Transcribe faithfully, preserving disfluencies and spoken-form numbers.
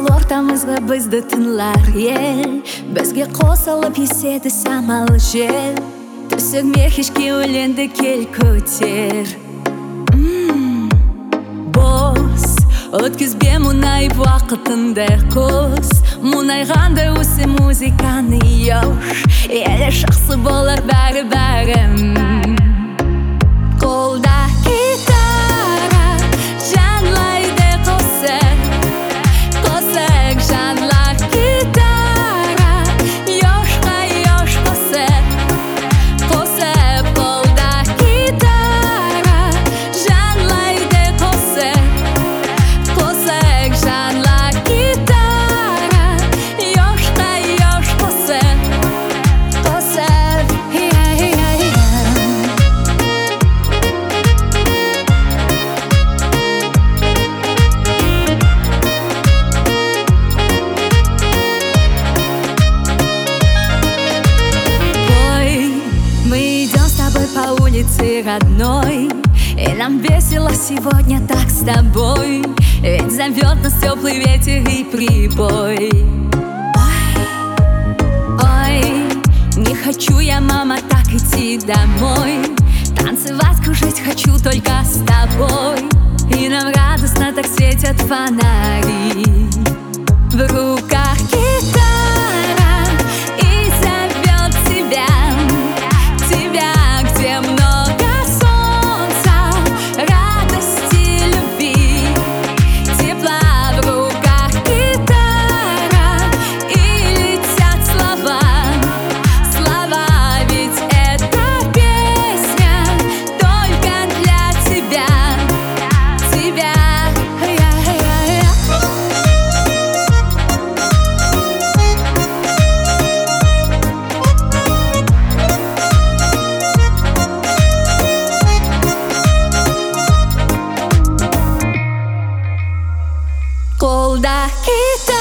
Ел ортамызға бізді тыңлар ел, бізге қосылып еседі самал жел. Түсіңме кешке өлеңді кел көтер. Бос өткізбе мұнай уақытыңды қос, мұнайғанда осы музыканы еуш, елі жақсы болар бәрі-бәрім. Қолда гитара жанлайды қосып, қосып жанлар гитара, ешқа-еш қосып, қосып. Қолда гитара жанлайды қосып, қосып жанлар гитара, ешқа-еш қосып, қосып. По улице родной, и нам весело сегодня так с тобой, ведь зовет нас теплый ветер и прибой. Ой, ой, не хочу я, мама, так идти домой. Танцевать, кружить хочу только с тобой, и нам радостно так светят фонари. В руках гитара и зовет тебя, тебя, где много солнца, радости, любви, тепла. В руках гитара и летят слова, слова, ведь эта песня только для тебя, тебя. Қолда гитара